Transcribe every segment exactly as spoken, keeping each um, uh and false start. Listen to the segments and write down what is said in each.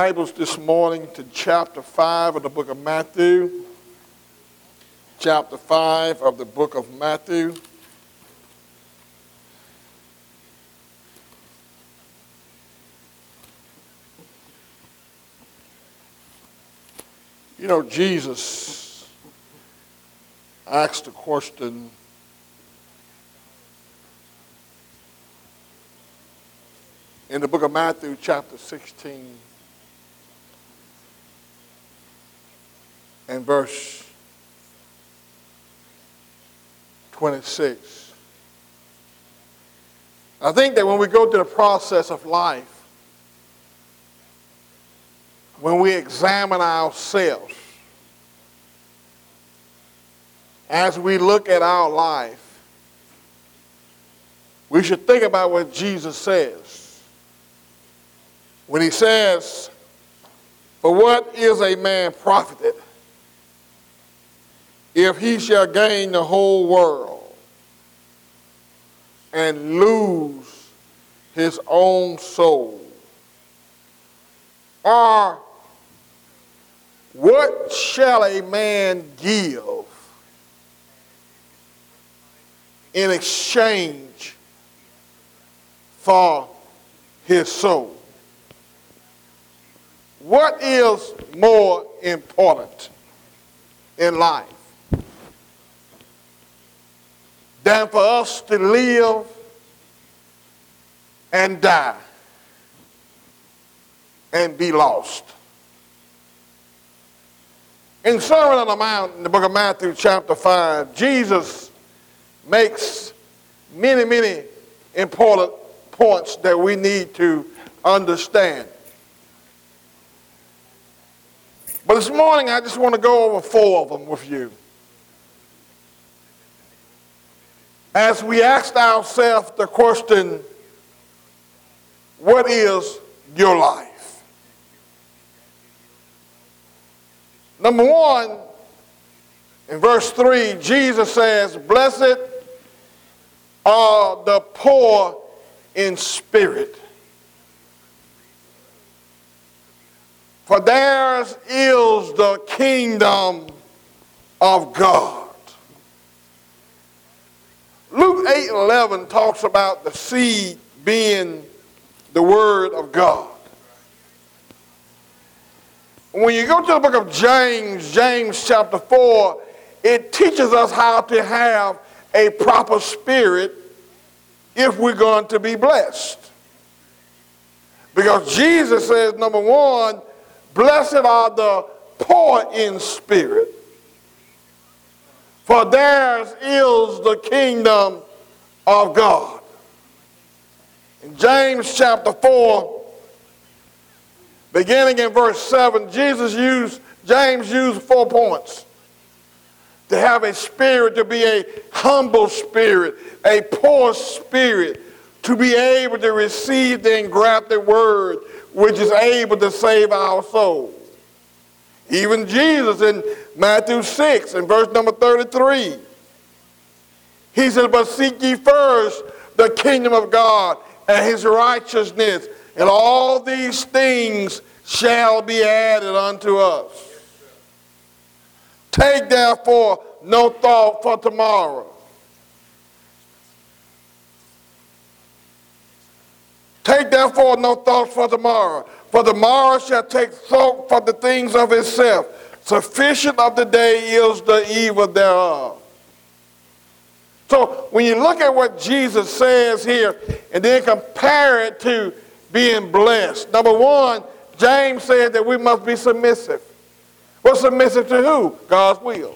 Bibles this morning to chapter five of the book of Matthew. Chapter five of the book of Matthew. You know, Jesus asked the question, in the book of Matthew, chapter sixteen, and verse twenty-six. I think that when we go through the process of life, when we examine ourselves, as we look at our life, we should think about what Jesus says. When he says, "For what is a man profited if he shall gain the whole world and lose his own soul? Or what shall a man give in exchange for his soul?" What is more important in life than for us to live and die and be lost? In Sermon on the Mount, in the book of Matthew, chapter five, Jesus makes many, many important points that we need to understand. But this morning, I just want to go over four of them with you. As we asked ourselves the question, what is your life? Number one, in verse three, Jesus says, "Blessed are the poor in spirit, for theirs is the kingdom of God." Luke eight eleven talks about the seed being the word of God. When you go to the book of James, James chapter four, it teaches us how to have a proper spirit if we're going to be blessed. Because Jesus says, number one, blessed are the poor in spirit, for theirs is the kingdom of God. In James chapter four, beginning in verse seven, Jesus used, James used four points. To have a spirit, to be a humble spirit, a poor spirit, to be able to receive the engrafted word, which is able to save our soul. Even Jesus in Matthew six, in verse number thirty-three, he said, "But seek ye first the kingdom of God and his righteousness, and all these things shall be added unto us. Take therefore no thought for tomorrow." Take therefore no thought for tomorrow, for tomorrow shall take thought for the things of itself. Sufficient of the day is the evil thereof. So when you look at what Jesus says here and then compare it to being blessed, number one, James said that we must be submissive. Well, submissive to who? God's will.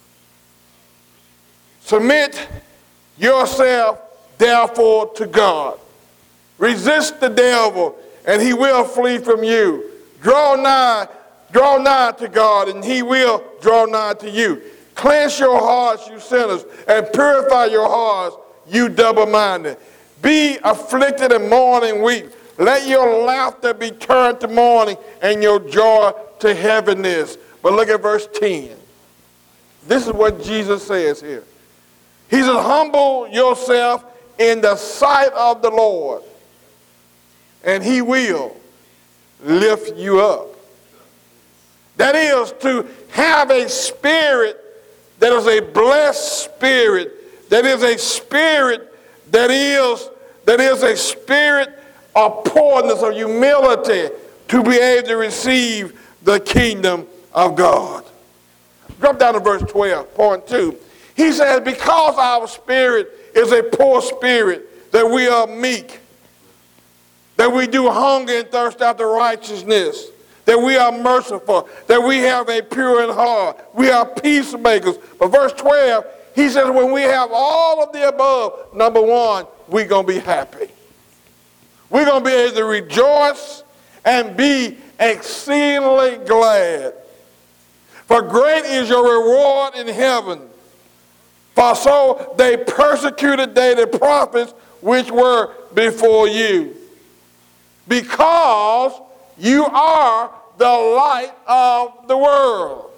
Submit yourself, therefore, to God. Resist the devil, and he will flee from you. Draw nigh, draw nigh to God, and he will draw nigh to you. Cleanse your hearts, you sinners, and purify your hearts, you double-minded. Be afflicted and mourn and weep. Let your laughter be turned to mourning and your joy to heaviness. But look at verse ten. This is what Jesus says here. He says, "Humble yourself in the sight of the Lord, and he will lift you up. That is to have a spirit that is a blessed spirit, that is a spirit that is, that is a spirit of poorness, of humility, to be able to receive the kingdom of God. Drop down to verse twelve, point two. He says, because our spirit is a poor spirit, that we are meek, that we do hunger and thirst after righteousness, that we are merciful, that we have a pure in heart, we are peacemakers. But verse twelve, he says, when we have all of the above, number one, we're going to be happy. We're going to be able to rejoice and be exceedingly glad. For great is your reward in heaven. For so they persecuted they the prophets which were before you. Because you are the light of the world.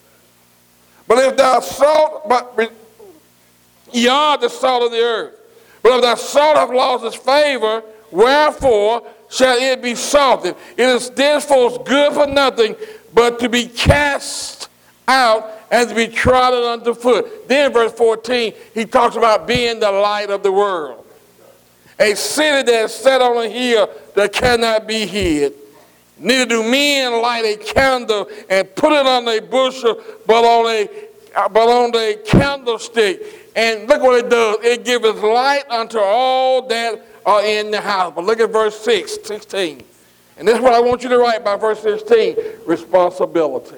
But if thou salt, but ye are the salt of the earth. But if thou salt have lost its favor, wherefore shall it be salted? It is thenceforth good for nothing, but to be cast out and to be trodden under foot. Then verse fourteen, he talks about being the light of the world. A city that is set on a hill that cannot be hid. Neither do men light a candle and put it on a bushel, but on a, but on a candlestick. And look what it does. It giveth light unto all that are in the house. But look at verse six, sixteen. And this is what I want you to write by verse sixteen. Responsibility.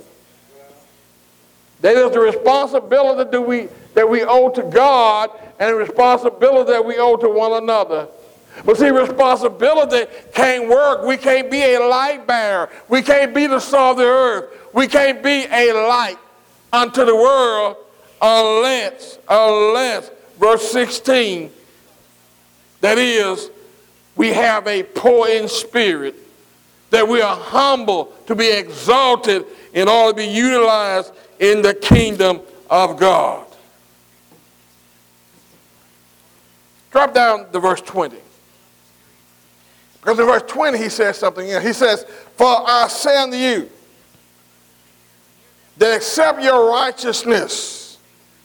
That is the responsibility that we, that we owe to God and the responsibility that we owe to one another. But see, responsibility can't work. We can't be a light bearer. We can't be the salt of the earth. We can't be a light unto the world unless, unless, verse sixteen, that is, we have a poor in spirit, that we are humble to be exalted in order to be utilized in the kingdom of God. Drop down to verse twenty. Because in verse twenty he says something else. He says, for I say unto you, that except your righteousness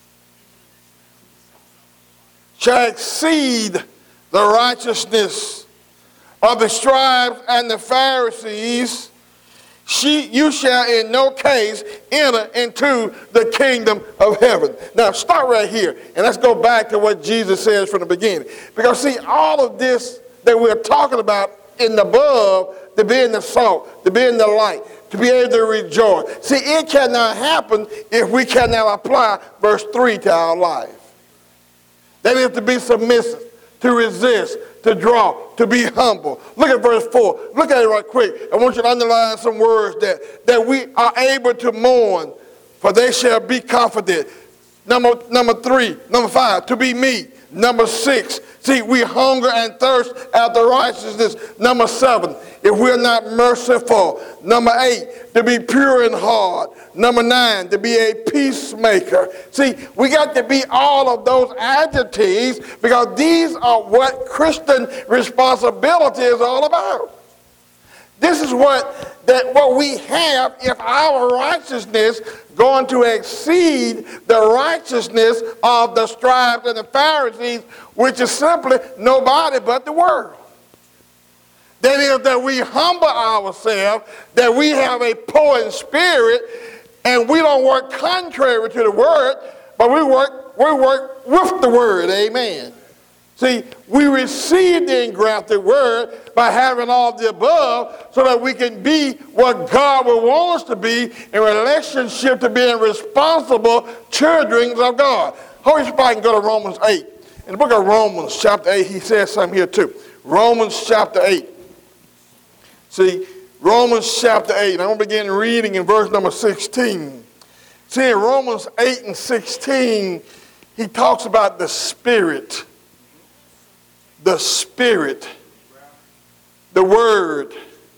shall exceed the righteousness of the scribes and the Pharisees, she, you shall in no case enter into the kingdom of heaven. Now start right here and let's go back to what Jesus says from the beginning. Because see, all of this that we're talking about in the above, to be in the salt, to be in the light, to be able to rejoice. See, it cannot happen if we cannot apply verse three to our life. That is to be submissive, to resist, to draw, to be humble. Look at verse four. Look at it right quick. I want you to underline some words that, that we are able to mourn, for they shall be comforted. Number, number three, number five, to be meek. Number six, see, we hunger and thirst after righteousness. Number seven, if we're not merciful. Number eight, to be pure in heart. Number nine, to be a peacemaker. See, we got to be all of those adjectives because these are what Christian responsibility is all about. This is what, that what we have if our righteousness going to exceed the righteousness of the scribes and the Pharisees, which is simply nobody but the world. That is, that we humble ourselves, that we have a poor in spirit, and we don't work contrary to the word, but we work, we work with the word, amen. See, we receive the engrafted word by having all the above so that we can be what God would want us to be in relationship to being responsible children of God. Holy Spirit, I can go to Romans eight. In the book of Romans chapter eight, he says something here too. Romans chapter eight. See, Romans chapter eight, and I'm going to begin reading in verse number sixteen. See, in Romans eight and sixteen, he talks about the Spirit. The Spirit, the Word,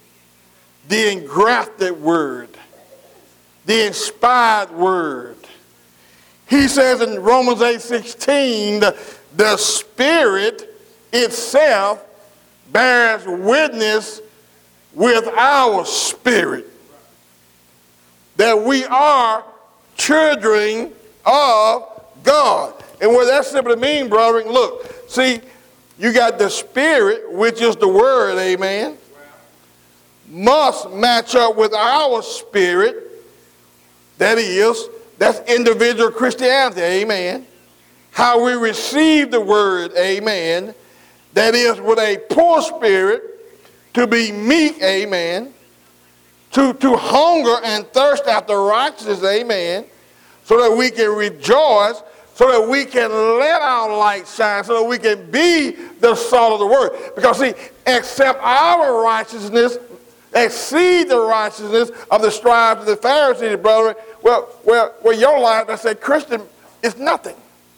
the engrafted Word, the inspired Word. He says in Romans eight sixteen, the, the Spirit itself bears witness with our spirit. That we are children of God. And what that simply means, brethren, look, see, you got the spirit, which is the word, amen, must match up with our spirit. That is, that's individual Christianity, amen. How we receive the word, amen. That is, with a poor spirit, to be meek, amen. To, to hunger and thirst after righteousness, amen. So that we can rejoice, so that we can let our light shine, so that we can be the salt of the word. Because see, except our righteousness exceed the righteousness of the scribes and the Pharisees, brother, well, well, well, your life, I say, Christian, is nothing.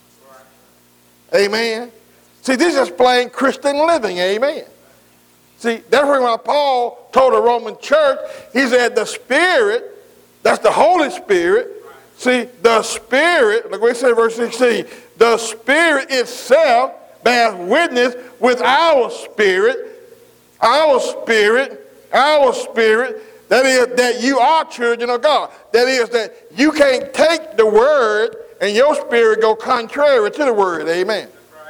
Amen. See, this is plain Christian living, amen. See, that's why Paul told the Roman church, he said the Spirit, that's the Holy Spirit. See, the Spirit, look what he said in verse sixteen, the Spirit itself bears witness with our spirit, our spirit, our spirit, that is that you are children of God. That is that you can't take the word and your spirit go contrary to the word, amen.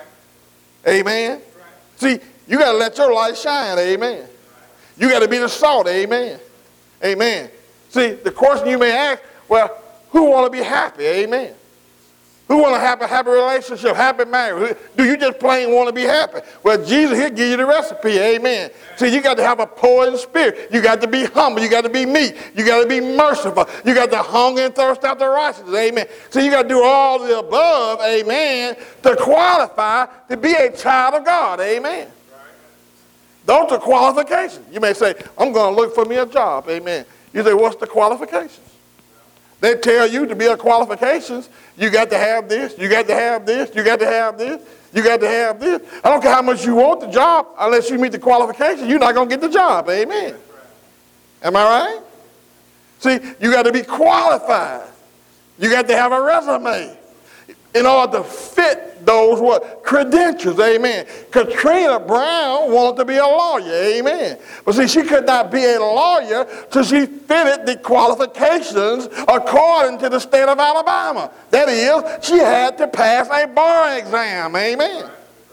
Amen. See, you got to let your light shine, amen. You got to be the salt, amen. Amen. See, the question you may ask, well, who want to be happy, amen? Who want to have a happy relationship, happy marriage? Do you just plain want to be happy? Well, Jesus, he'll give you the recipe, amen. See, you got to have a poor in spirit. You got to be humble. You got to be meek. You got to be merciful. You got to hunger and thirst after righteousness, amen. So you got to do all the above, amen, to qualify to be a child of God, amen. Those are qualifications. You may say, I'm going to look for me a job, amen. You say, what's the qualifications? They tell you to be a qualifications, you got to have this, you got to have this, you got to have this, you got to have this. I don't care how much you want the job, unless you meet the qualifications, you're not going to get the job, amen. Am I right? See, you got to be qualified. You got to have a resume in order to fit those what credentials, amen. Katrina Brown wanted to be a lawyer, amen. But see, she could not be a lawyer till she fitted the qualifications according to the state of Alabama. That is, she had to pass a bar exam, amen.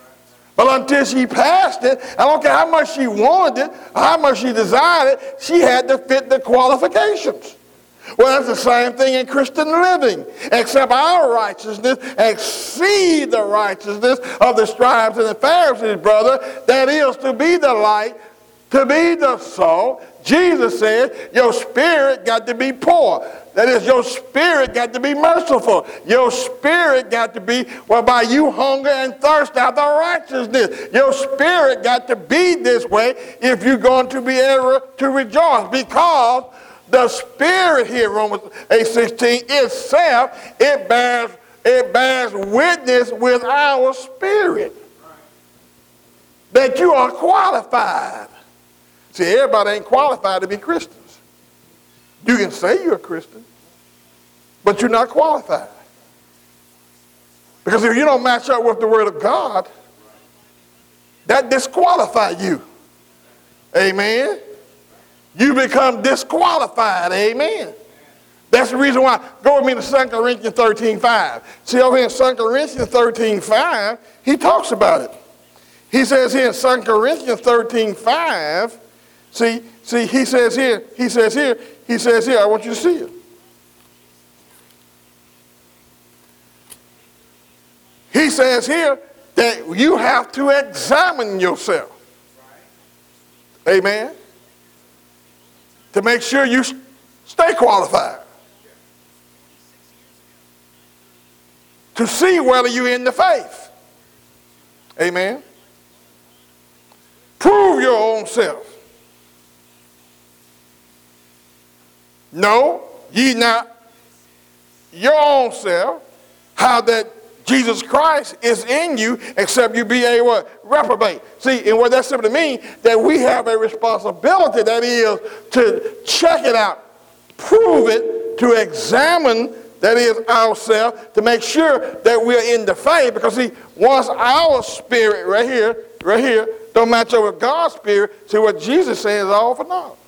But until she passed it, I don't care how much she wanted it, how much she desired it, she had to fit the qualifications. Well, that's the same thing in Christian living, except our righteousness exceed the righteousness of the scribes and the Pharisees, brother. That is to be the light, to be the salt. Jesus said, your spirit got to be poor. That is, your spirit got to be merciful. Your spirit got to be whereby you hunger and thirst after righteousness. Your spirit got to be this way if you're going to be able to rejoice, because the Spirit here, Romans eight sixteen, itself, it bears, it bears witness with our spirit that you are qualified. See, everybody ain't qualified to be Christians. You can say you're a Christian, but you're not qualified. Because if you don't match up with the Word of God, that disqualifies you. Amen. You become disqualified, amen. That's the reason why. Go with me to Second Corinthians thirteen five. See over here in Second Corinthians thirteen five, he talks about it. He says here in Second Corinthians thirteen five, see, see, he says here, he says here, he says here, I want you to see it. He says here that you have to examine yourself. Amen. To make sure you stay qualified. To see whether you're in the faith. Amen. Prove your own self. No, ye not your own self, how that Jesus Christ is in you, except you be a what? Reprobate. See, and what that simply means, that we have a responsibility, that is to check it out, prove it, to examine, that is ourselves, to make sure that we're in the faith. Because see, once our spirit right here, right here, spirit don't match up with God's spirit, see what Jesus says is all for naught.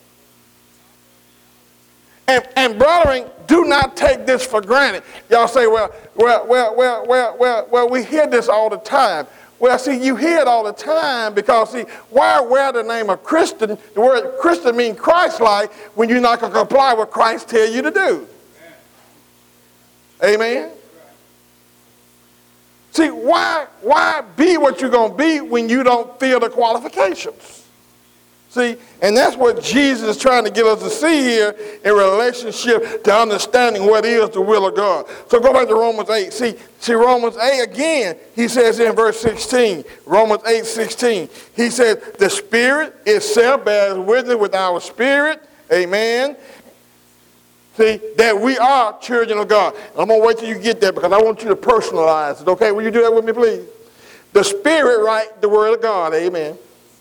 And, and brethren, do not take this for granted. Y'all say, well, well, well, well, well, well, well, we hear this all the time. Well, see, you hear it all the time because, see, why wear the name of Christian? The word Christian means Christ-like when you're not going to comply with Christ tell you to do. Amen? See, why, why be what you're going to be when you don't feel the qualifications? See, and that's what Jesus is trying to get us to see here in relationship to understanding what is the will of God. So go back to Romans eight. See, see Romans eight again, he says in verse sixteen, Romans eight sixteen, he says, the Spirit itself bears witness with our spirit, amen, see, that we are children of God. I'm going to wait till you get there because I want you to personalize it, okay? Will you do that with me, please? The Spirit, right, the Word of God, amen,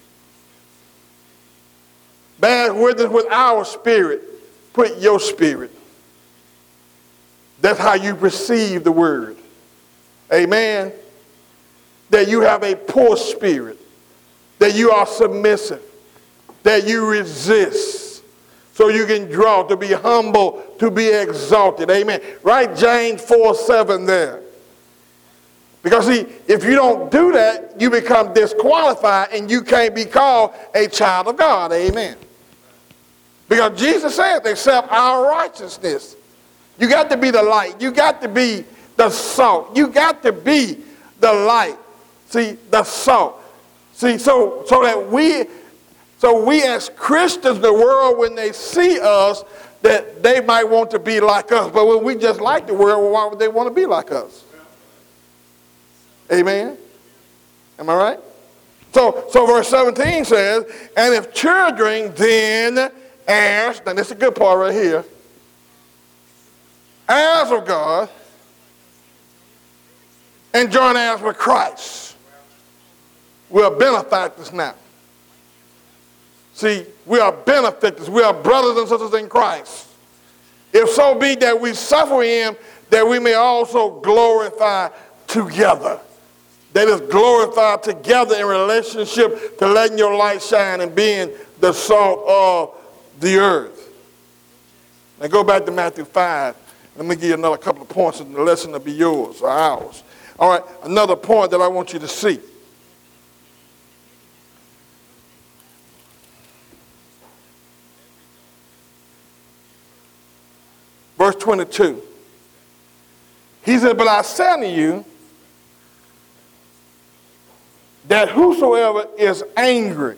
bears witness with our spirit. Put your spirit. That's how you receive the word. Amen. That you have a poor spirit. That you are submissive. That you resist. So you can draw, to be humble, to be exalted. Amen. Write James four seven there. Because see, if you don't do that, you become disqualified and you can't be called a child of God. Amen. Because Jesus said, accept our righteousness. You got to be the light. You got to be the salt. You got to be the light. See, the salt. See, so so that we, so we as Christians, the world, when they see us, that they might want to be like us. But when we just like the world, well, why would they want to be like us? Amen? Am I right? So, so verse seventeen says, and if children, then heirs, now this is a good part right here, heirs of God, and joint heirs with Christ. We are benefactors now. See, we are benefactors. We are brothers and sisters in Christ. If so be that we suffer him, that we may also glorify together. That is glorified together in relationship to letting your light shine and being the salt of the earth. Now go back to Matthew five. Let me give you another couple of points and the lesson will be yours or ours. All right, another point that I want you to see. Verse twenty-two. He said, but I say unto you, that whosoever is angry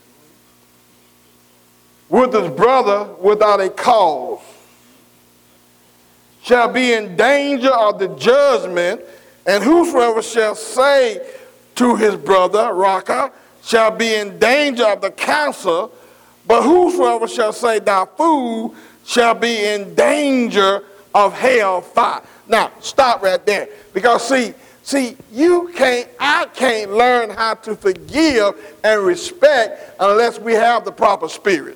with his brother without a cause shall be in danger of the judgment, and whosoever shall say to his brother, Raka, shall be in danger of the council, but whosoever shall say, thou fool, shall be in danger of hell fire. Now, stop right there. Because see, see, you can't, I can't learn how to forgive and respect unless we have the proper spirit.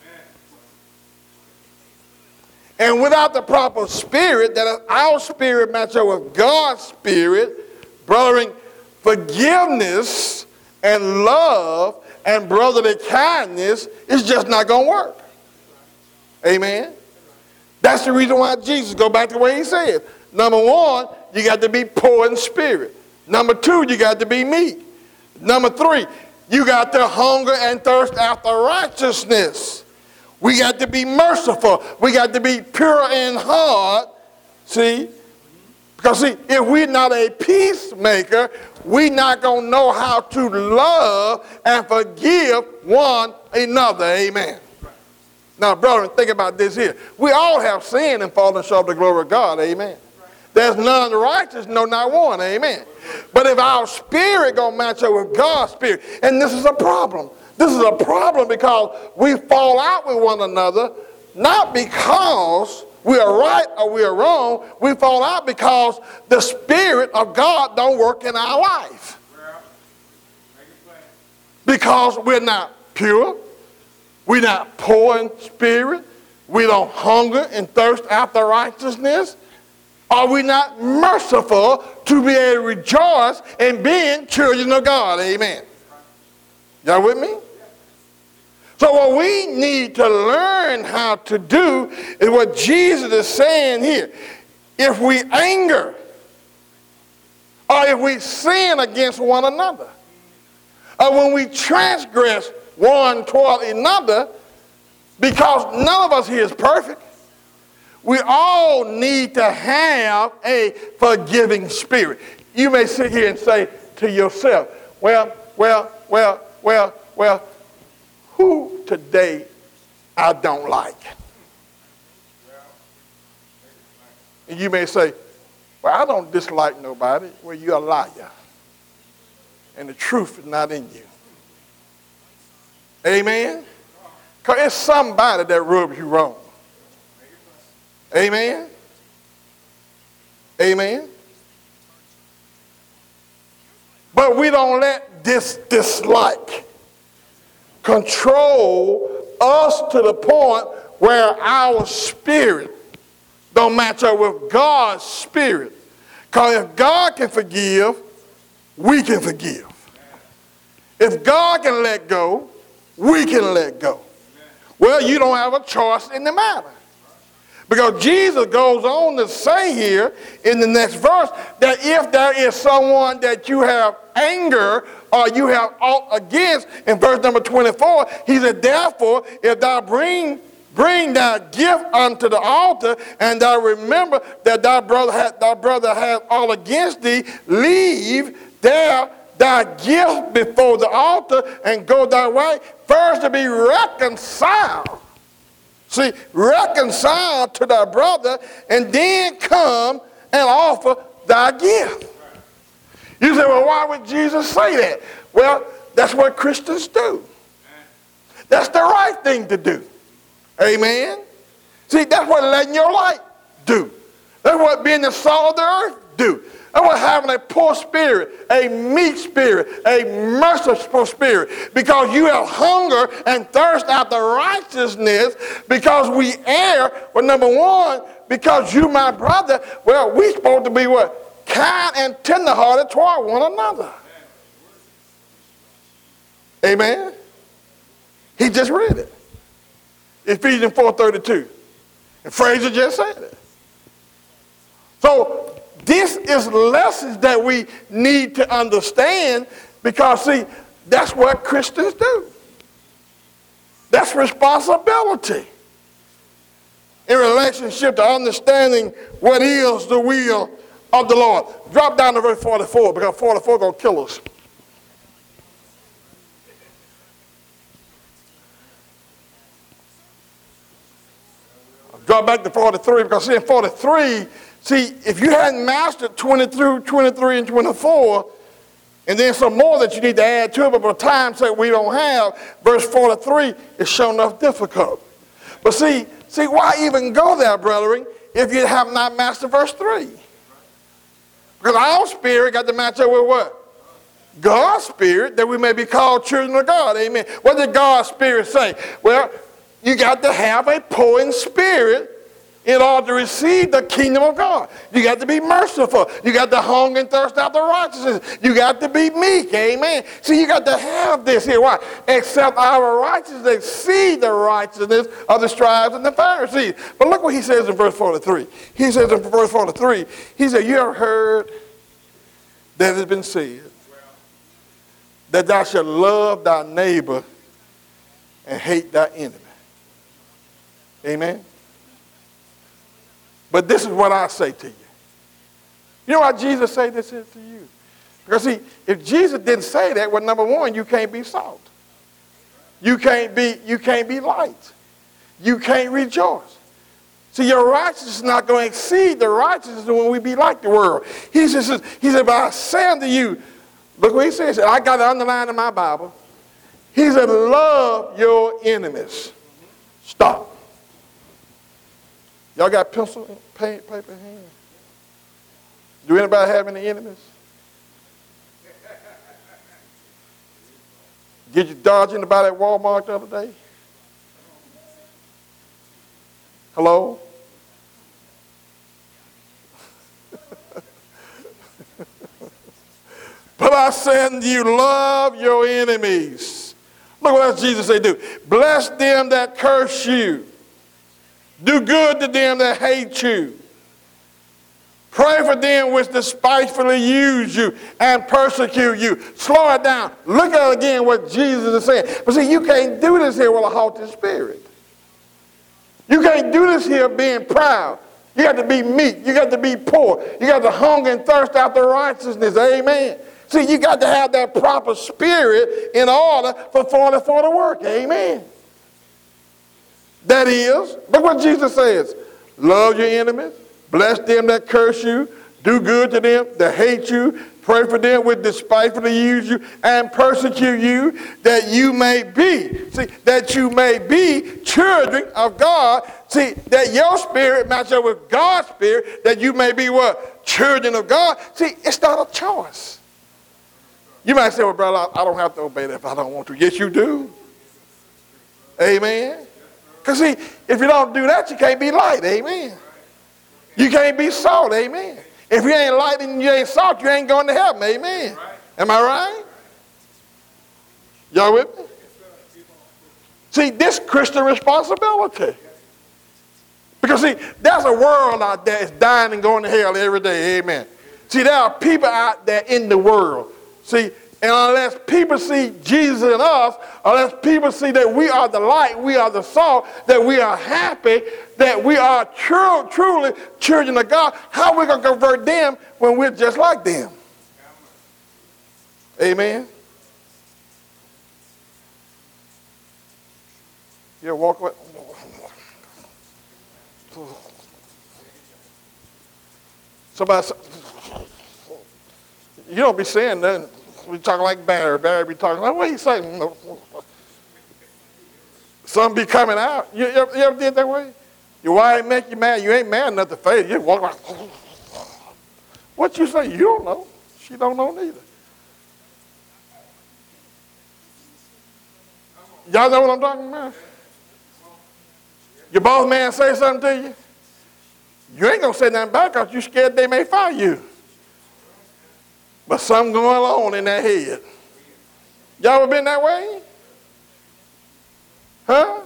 And without the proper spirit, that our spirit match up with God's spirit, brothering, forgiveness and love and brotherly kindness is just not going to work. Amen. That's the reason why Jesus, go back to what he said. Number one, you got to be poor in spirit. Number two, you got to be meek. Number three, you got to hunger and thirst after righteousness. We got to be merciful. We got to be pure in heart. See? Because see, if we're not a peacemaker, we're not going to know how to love and forgive one another. Amen. Now, brethren, think about this here. We all have sinned and fallen short of the glory of God. Amen. There's none righteous, no, not one. Amen. But if our spirit going to match up with God's spirit, and this is a problem. This is a problem because we fall out with one another, not because we are right or we are wrong. We fall out because the Spirit of God don't work in our life. Because we're not pure. We're not poor in spirit. We don't hunger and thirst after righteousness. Are we not merciful to be able to rejoice in being children of God? Amen. Y'all with me? So what we need to learn how to do is what Jesus is saying here. If we anger, or if we sin against one another, or when we transgress one toward another, because none of us here is perfect, we all need to have a forgiving spirit. You may sit here and say to yourself, well, well, well, well, well, who today I don't like? And you may say, well, I don't dislike nobody. Well, you're a liar. And the truth is not in you. Amen? Because it's somebody that rubs you wrong. Amen? Amen? But we don't let this dislike control us to the point where our spirit don't match up with God's spirit. Because if God can forgive, we can forgive. If God can let go, we can let go. Well, you don't have a choice in the matter. Because Jesus goes on to say here in the next verse that if there is someone that you have anger or you have aught against, in verse number twenty-four, he said, therefore, if thou bring bring thy gift unto the altar, and thou remember that thy brother had thy brother hath all against thee, leave there thy gift before the altar and go thy way, first to be reconciled. See, reconcile to thy brother, and then come and offer thy gift. You say, well, why would Jesus say that? Well, that's what Christians do. That's the right thing to do. Amen? See, that's what letting your light do. That's what being the salt of the earth do. That's what having a poor spirit, a meek spirit, a merciful spirit. Because you have hunger and thirst after righteousness, because we err. Well, number one, because you, my brother, well, we supposed to be what? Kind and tenderhearted toward one another. Amen? He just read it. Ephesians four thirty-two. And Fraser just said it. So, this is lessons that we need to understand because, see, that's what Christians do. That's responsibility in relationship to understanding what is the will of the Lord. Drop down to verse forty-four because forty-four is going to kill us. Drop back to forty-three because, see, in forty-three, see, if you hadn't mastered twenty-two, twenty-three, and twenty-four, and then some more that you need to add to it, but for time's sake we don't have, verse forty-three is sure enough difficult. But see, see, why even go there, brethren, if you have not mastered verse three? Because our spirit got to match up with what? God's spirit, that we may be called children of God. Amen. What did God's spirit say? Well, you got to have a poor in spirit in order to receive the kingdom of God. You got to be merciful. You got to hunger and thirst after righteousness. You got to be meek. Amen. See, you got to have this here. Why? Except our righteousness exceed the righteousness of the scribes and the Pharisees. But look what he says in verse forty-three. He says in verse forty-three, he said, you have heard that it has been said that thou shalt love thy neighbor and hate thy enemy. Amen. But this is what I say to you. You know why Jesus say this is to you? Because see, if Jesus didn't say that, well, number one, you can't be salt. You can't be, you can't be light. You can't rejoice. See, your righteousness is not going to exceed the righteousness when we be like the world. He says, he said, but I say unto you, look what he says. I got it underlined in my Bible. He said, love your enemies. Stop. Y'all got pencil, pen, paper in hand? Do anybody have any enemies? Did you dodge anybody at Walmart the other day? Hello? But I say unto you, love your enemies. Look what else Jesus said do. Bless them that curse you. Do good to them that hate you. Pray for them which despitefully use you and persecute you. Slow it down. Look at it again what Jesus is saying. But see, you can't do this here with a haughty spirit. You can't do this here being proud. You got to be meek. You got to be poor. You got to hunger and thirst after righteousness. Amen. See, you got to have that proper spirit in order for for, for the work. Amen. That is, look what Jesus says. Love your enemies. Bless them that curse you. Do good to them that hate you. Pray for them which despitefully use you and persecute you, that you may be. See, that you may be children of God. See, that your spirit match up with God's spirit, that you may be what? Children of God. See, it's not a choice. You might say, well, brother, I don't have to obey that if I don't want to. Yes, you do. Amen. Because see, if you don't do that, you can't be light. Amen. You can't be salt. Amen. If you ain't light and you ain't salt, you ain't going to heaven. Amen. Am I right? Y'all with me? See, this Christian responsibility. Because see, there's a world out there that's dying and going to hell every day. Amen. See, there are people out there in the world. See, and unless people see Jesus in us, unless people see that we are the light, we are the salt, that we are happy, that we are true, truly children of God, how are we going to convert them when we're just like them? Amen. You ever walk away? Somebody, you don't be saying nothing. We talking like Barry. Barry be talking like, what are you saying? Some be coming out. You, you, ever, you ever did that way? Your wife make you mad. You ain't mad enough to face. You walk like, what you say? You don't know. She don't know neither. Y'all know what I'm talking about? Your boss man say something to you. You ain't going to say nothing back because you scared they may fire you. But something going on in that head. Y'all ever been that way? Huh?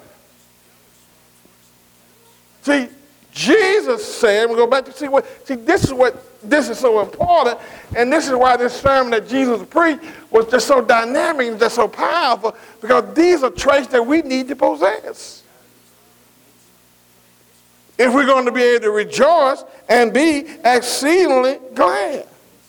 See, Jesus said, we go back to see what, see, this is what, this is so important, and this is why this sermon that Jesus preached was just so dynamic and just so powerful, because these are traits that we need to possess. If we're going to be able to rejoice and be exceedingly glad.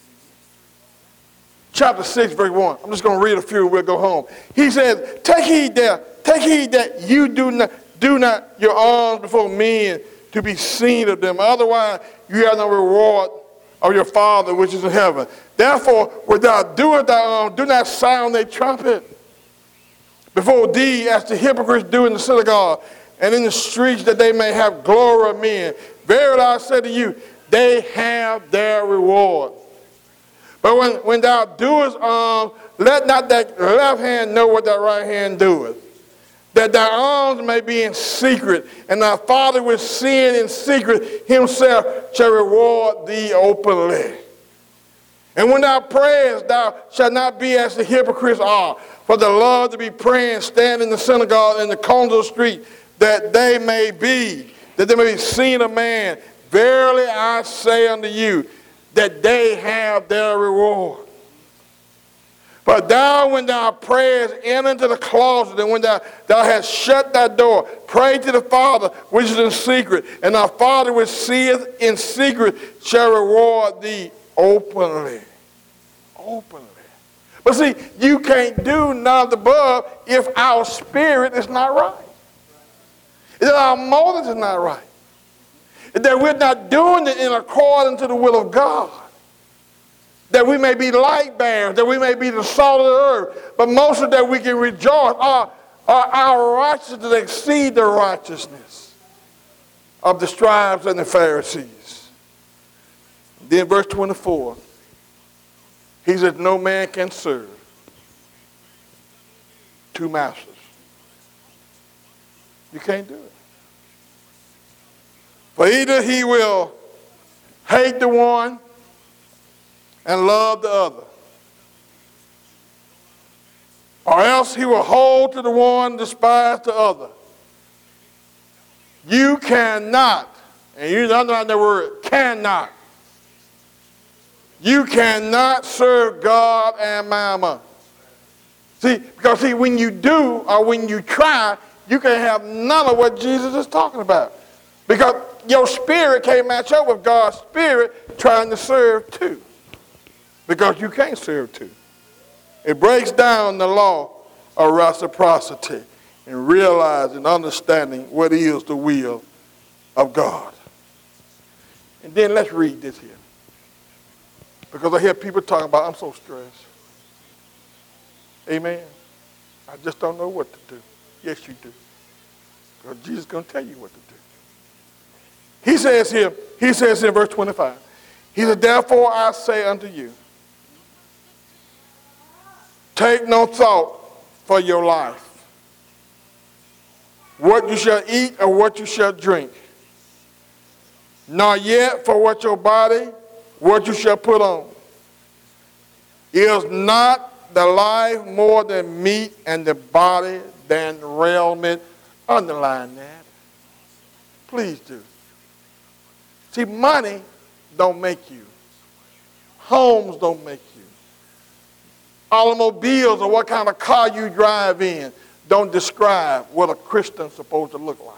Chapter six, verse one. I'm just going to read a few and we'll go home. He says, take heed there, take heed that you do not do not your alms before men to be seen of them. Otherwise, you have no reward of your Father which is in heaven. Therefore, without doing thy alms, do not sound a trumpet before thee, as the hypocrites do in the synagogue and in the streets, that they may have glory of men. Verily I say to you, they have their reward. But when, when thou doest alms, let not that left hand know what thy right hand doeth, that thy alms may be in secret, and thy Father which seeth in secret himself shall reward thee openly. And when thou prayest, thou shalt not be as the hypocrites are, for the love to be praying, stand in the synagogue and the corners of the street, that they may be, that they may be seen of man. Verily I say unto you, that they have their reward. But thou, when thou prayest, enter into the closet, and when thou, thou hast shut thy door, pray to the Father which is in secret, and thy Father which seeth in secret shall reward thee openly. Openly. But see, you can't do none of the above if our spirit is not right. If our motives are not right. That we're not doing it in accordance to the will of God. That we may be light bearers, that we may be the salt of the earth, but mostly that we can rejoice. Our, our, our righteousness exceed the righteousness of the scribes and the Pharisees. Then verse twenty-four, he says, no man can serve two masters. You can't do it. For either he will hate the one and love the other, or else he will hold to the one, despise the other. You cannot, and you underline the word cannot. You cannot serve God and mammon. See, because see, when you do or when you try, you can have none of what Jesus is talking about. Because your spirit can't match up with God's spirit trying to serve two. Because you can't serve two. It breaks down the law of reciprocity and realizing and understanding what is the will of God. And then let's read this here. Because I hear people talking about, I'm so stressed. Amen. I just don't know what to do. Yes, you do. Because Jesus is going to tell you what to do. He says here, he says in verse twenty-five, he said, therefore I say unto you, take no thought for your life, what you shall eat or what you shall drink, nor yet for what your body, what you shall put on. Is not the life more than meat and the body than raiment? Underline that. Please do. See, money don't make you. Homes don't make you. Automobiles or what kind of car you drive in don't describe what a Christian's supposed to look like.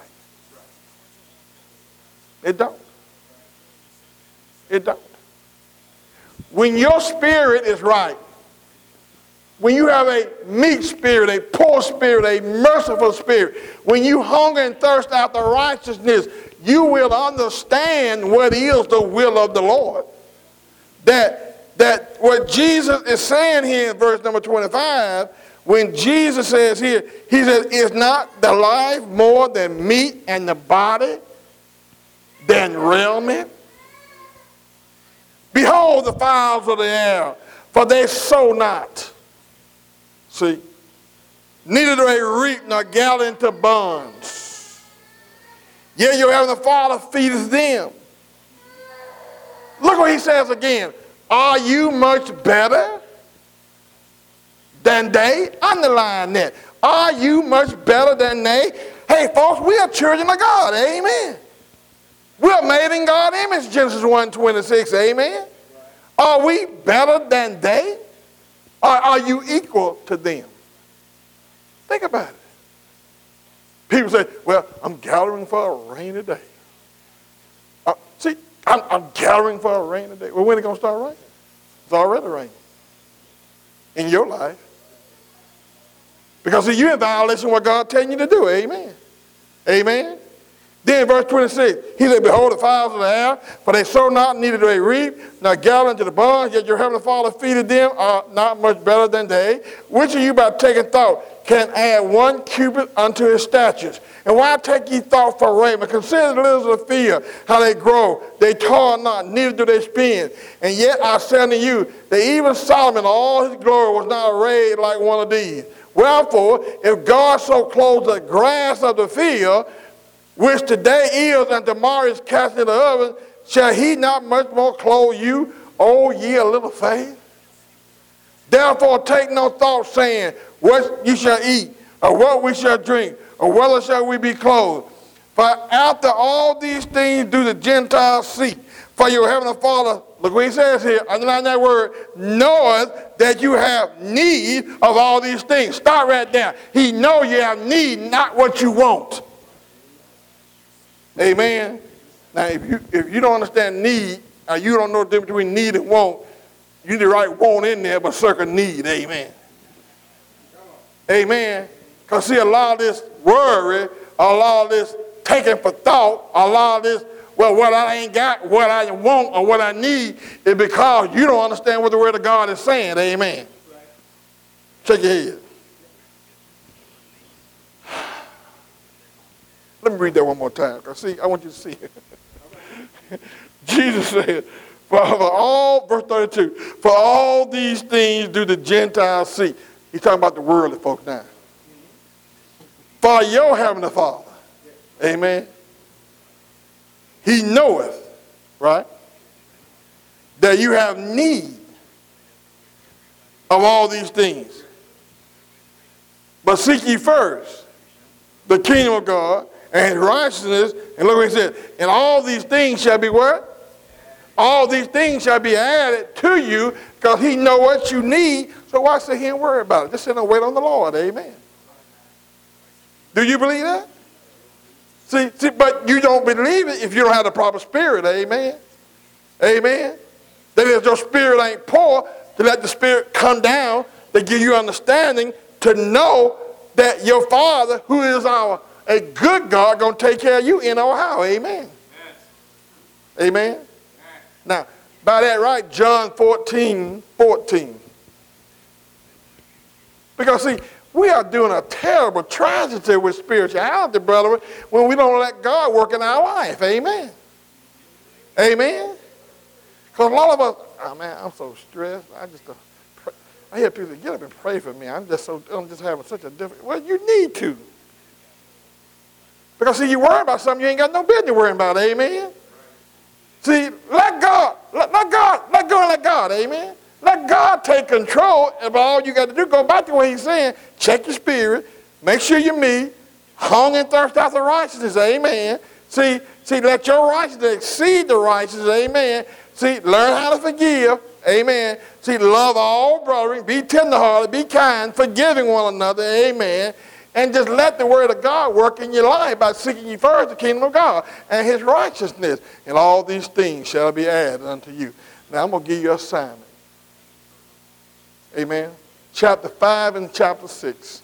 It don't. It don't. When your spirit is right, when you have a meek spirit, a poor spirit, a merciful spirit, when you hunger and thirst after righteousness, you will understand what is the will of the Lord. That, that what Jesus is saying here in verse number twenty-five, when Jesus says here, he says, is not the life more than meat and the body than raiment? Behold the fowls of the air, for they sow not. See, neither do they reap nor gather into barns. Yet your heavenly Father feedeth them. Look what he says again. Are you much better than they? Underline that. Are you much better than they? Hey, folks, we are children of God. Amen. We're made in God's image, Genesis one twenty-six. Amen. Are we better than they? Or are you equal to them? Think about it. People say, well, I'm gathering for a rainy day. Uh, see, I'm, I'm gathering for a rainy day. Well, when is it going to start raining? It's already raining in your life. Because see, you're in violation of what God telling you to do. Amen. Amen. Then verse twenty-six, he said, behold the fowls of the air, for they sow not, neither do they reap, nor gather into the barns, yet your heavenly Father feedeth them, are not much better than they. Which of you by taking thought can add one cubit unto his statutes? And why take ye thought for raiment? Consider the lilies of the field, how they grow. They toil not, neither do they spin. And yet I say unto you, that even Solomon, all his glory, was not arrayed like one of these. Wherefore, if God so clothes the grass of the field, which today is and tomorrow is cast into the oven, shall he not much more clothe you, O ye of little faith? Therefore take no thought, saying, what you shall eat, or what we shall drink, or whether shall we be clothed. For after all these things do the Gentiles seek. For your heavenly Father, look what he says here, underline that word, knoweth that you have need of all these things. Start right there. He knows you have need, not what you want. Amen. Now, if you if you don't understand need, or you don't know the difference between need and want, you need to write want in there, but circle need. Amen. Amen. Because see, a lot of this worry, a lot of this taking for thought, a lot of this, well, what I ain't got, what I want, or what I need, is because you don't understand what the Word of God is saying. Amen. Shake your head. Let me read that one more time. See, I want you to see it. Jesus said, for all, verse thirty-two, for all these things do the Gentiles seek. He's talking about the worldly folk now. For your heavenly Father, amen, he knoweth, right, that you have need of all these things. But seek ye first the kingdom of God and his righteousness. And look what he said. And all these things shall be what? All these things shall be added to you, because he know what you need. So why sit here and worry about it? Just sit and wait on the Lord. Amen. Do you believe that? See, see, but you don't believe it if you don't have the proper spirit. Amen. Amen. That is, your spirit ain't poor to let the Spirit come down to give you understanding to know that your Father, who is our a good God, going to take care of you in our house. Amen. Yes. Amen. Now, by that right, John fourteen, fourteen. Because, see, we are doing a terrible tragedy with spirituality, brother, when we don't let God work in our life. Amen. Amen. Because a lot of us, oh man, I'm so stressed. I just, uh, pray. I hear people say, get up and pray for me. I'm just so, I'm just having such a difficult, well, you need to. Because, see, you worry about something you ain't got no business worrying about. Amen. See, let God, let, let God, let go and let God, amen. Let God take control, and all you got to do, go back to what he's saying, check your spirit, make sure you meet, hunger and thirst after righteousness, amen. See, see, let your righteousness exceed the righteousness, amen. See, learn how to forgive, amen. See, love all brethren, be tenderhearted, be kind, forgiving one another, amen. And just let the word of God work in your life by seeking ye first the kingdom of God and his righteousness. And all these things shall be added unto you. Now I'm going to give you an assignment. Amen. Chapter five and chapter six.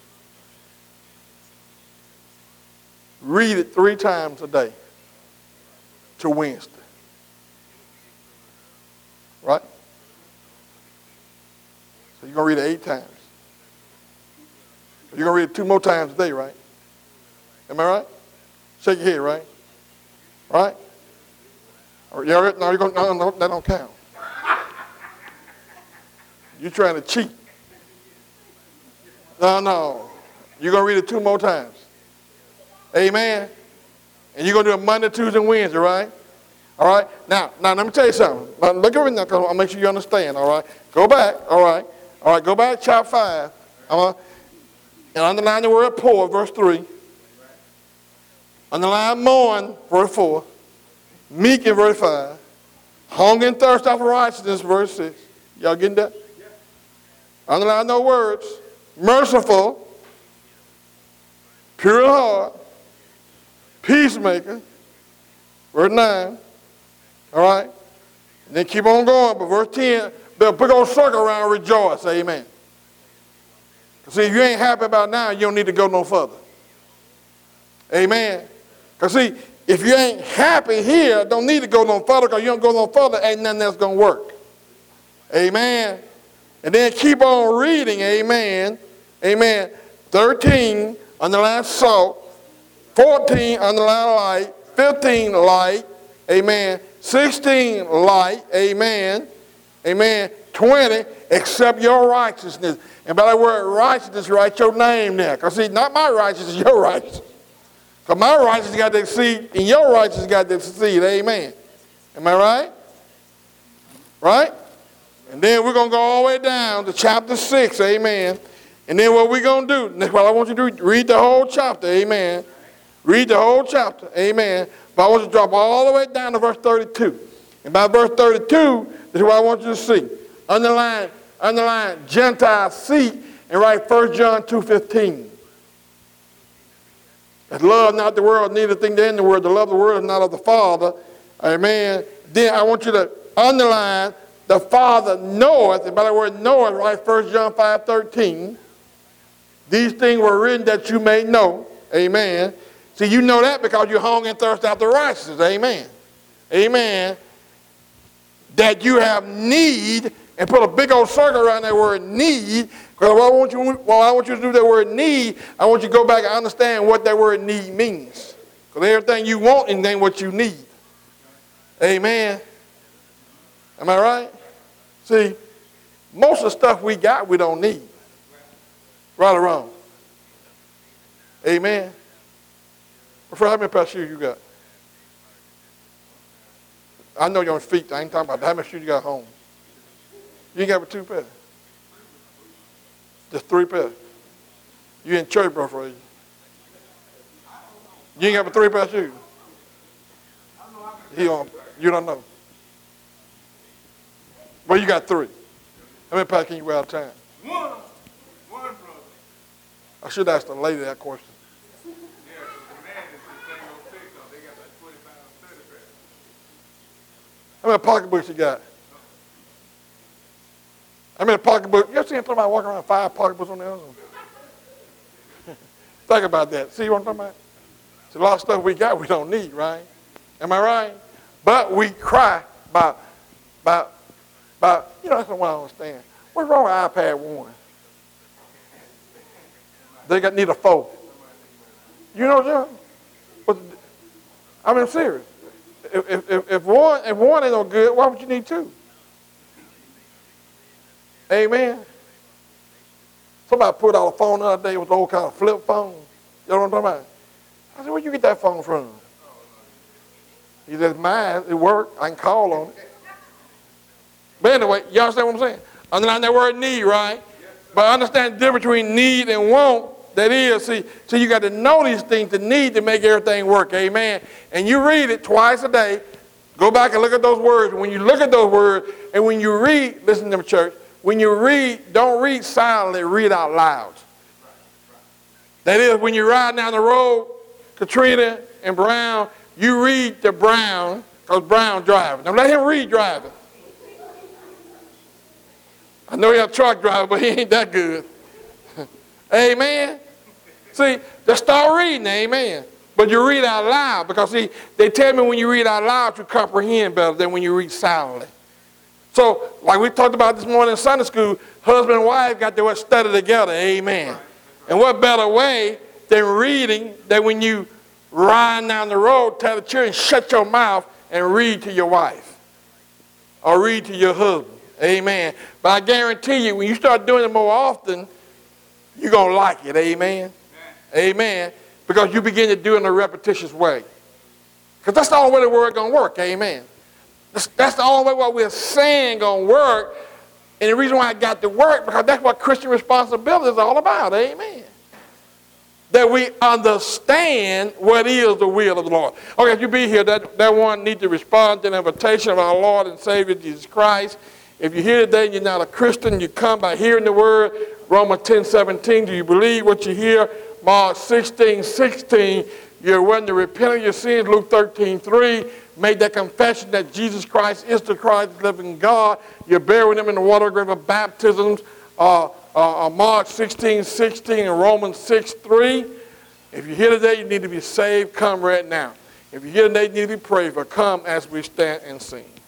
Read it three times a day to Wednesday. Right? So you're going to read it eight times. You're going to read it two more times a day, right? Am I right? Shake your head, right? Right? Or, yeah, no, you're going, no, no, that don't count. You're trying to cheat. No, no. You're going to read it two more times. Amen? And you're going to do it Monday, Tuesday, and Wednesday, right? All right? Now, now let me tell you something. Now, look over now, because I'll make sure you understand, all right? Go back, all right? All right, go back to chapter five. Uh, and underline the word poor, verse three. Underline mourn, verse four. Meek in verse five. Hunger and thirst after righteousness, verse six. Y'all getting that? Underline those words. Merciful, pure in heart, peacemaker, verse nine. All right? And then keep on going, but verse ten, the big old circle around rejoice. Amen. See, if you ain't happy about now, you don't need to go no further. Amen. Because see, if you ain't happy here, don't need to go no further, because you don't go no further, ain't nothing else going to work. Amen. And then keep on reading, amen. Amen. thirteen, underline salt. fourteen, underline light. fifteen, light. Amen. sixteen, light. Amen. Amen. twenty, accept your righteousness. And by the word righteousness, write your name there. Because see, not my righteousness, your righteousness. Because my righteousness got to exceed, and your righteousness got to exceed. Amen. Am I right? Right? And then we're going to go all the way down to chapter six. Amen. And then what we're going to do, that's what I want you to do, read the whole chapter. Amen. Read the whole chapter. Amen. But I want you to drop all the way down to verse thirty-two. And by verse thirty-two, this is what I want you to see. Underline, underline Gentile seek, and write First John two fifteen. That love not the world, neither think they're in the world. The love of the world is not of the Father. Amen. Then I want you to underline the Father knoweth, and by the word knoweth, write First John five thirteen. These things were written that you may know. Amen. See, you know that because you hunger and thirst after righteousness. Amen. Amen. That you have need, and put a big old circle around that word need. Because what I want you, well, I want you to do that word need, I want you to go back and understand what that word need means. Because everything you want ain't what you need. Amen. Am I right? See, most of the stuff we got, we don't need. Right or wrong? Amen. Well, how many pair of shoes you got? I know you're on feet. I ain't talking about how many shoes you got home. You ain't got but two pairs. Just three pairs. You in church, Brother Frazier. You ain't got but three pair of shoes. He on, you don't know. Well, you got three. How many pairs can you wear at a time? One. One, brother. I should ask the lady that question. Yeah, because the man is just saying on TikTok, they got like twenty-five, thirty pairs. How many pocketbooks you got? How many pocketbooks? You ever seen somebody walking around with five pocketbooks on their own? Think about that. See what I'm talking about? It's a lot of stuff we got we don't need, right? Am I right? But we cry about, about, about, you know, that's what I don't understand. What's wrong with iPad one? They got need a four. You know, John? But, I mean, I'm serious. If, if, if, one, if one ain't no good, why would you need two? Amen. Somebody put out a phone the other day with the old kind of flip phone. You know what I'm talking about? I said, where'd you get that phone from? He said, mine, it worked. I can call on it. But anyway, you understand what I'm saying? Underline that word need, right? But understand the difference between need and want. That is, see, so you got to know these things, the need to make everything work, amen? And you read it twice a day. Go back and look at those words. When you look at those words, and when you read, listen to me, church, when you read, don't read silently, read out loud. That is, when you're riding down the road, Katrina and Brown, you read the Brown, because Brown driving. Now let him read driving. I know he's a truck driver, but he ain't that good. Amen. See, just start reading, amen. But you read out loud, because see, they tell me when you read out loud, you comprehend better than when you read silently. So, like we talked about this morning in Sunday school, husband and wife got to study together, amen. And what better way than reading than when you ride down the road, tell the children, shut your mouth and read to your wife. Or read to your husband, amen. But I guarantee you, when you start doing it more often, you're going to like it, amen? Amen. Amen. Because you begin to do it in a repetitious way. Because that's the only way the word going to work, amen. That's, that's the only way what we're saying going to work. And the reason why I got to work, because that's what Christian responsibility is all about, amen. That we understand what is the will of the Lord. Okay, if you be here, that, that one need to respond to the invitation of our Lord and Savior Jesus Christ. If you're here today and you're not a Christian, you come by hearing the word. Romans ten seventeen, do you believe what you hear? Mark sixteen sixteen, you're willing to repent of your sins. Luke thirteen three, make that confession that Jesus Christ is the Christ, the living God. You're buried with him in the water grave of baptisms. Uh, uh, uh, Mark sixteen sixteen and Romans six three. If you're here today, you need to be saved, come right now. If you're here today, you need to be prayed for. Come as we stand and sing.